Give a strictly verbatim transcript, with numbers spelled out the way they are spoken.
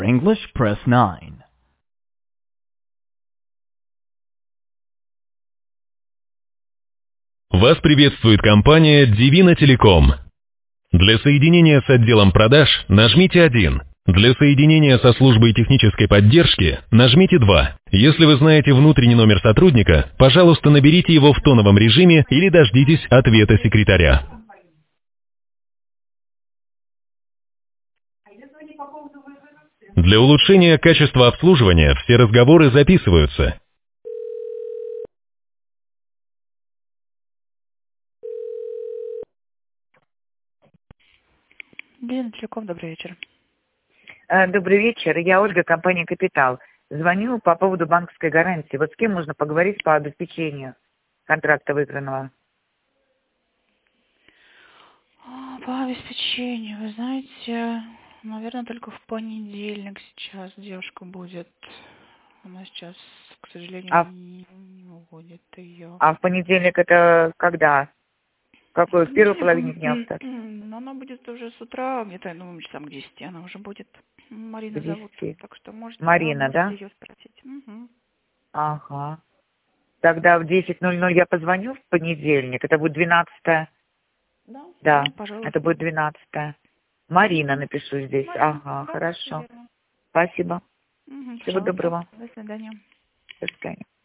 English, press nine. Вас приветствует компания Divina Telecom. Для соединения с отделом продаж нажмите один. Для соединения со службой технической поддержки нажмите два. Если вы знаете внутренний номер сотрудника, пожалуйста, наберите его в тоновом режиме или дождитесь ответа секретаря. Для улучшения качества обслуживания все разговоры записываются. Divina Telecom, добрый вечер. Э, Добрый вечер. Я Ольга, компания «Капитал». Звоню по поводу банковской гарантии. Вот с кем можно поговорить по обеспечению контракта выигранного? А, По обеспечению, вы знаете, наверное, только в понедельник сейчас девушка будет. Она сейчас, к сожалению, А, не, не уводит ее. а в понедельник это когда? В какой? В первой половине дня? Понедельник, в второй? м, но она будет уже с утра, где-то, я думаю, часам к десяти она уже будет. К Марина зовут, десяти. так что можете, да, Марина, можете да? ее спросить. Мгм. Ага. Тогда в десять ноль ноль я позвоню в понедельник. Это будет двенадцатое. Да, Да, да, пожалуйста. это будет двенадцатое. Марина напишу здесь. Марина, Ага, да, всё хорошо. верно. Спасибо. Мгм, Всего пожалуйста. доброго. До свидания. До свидания.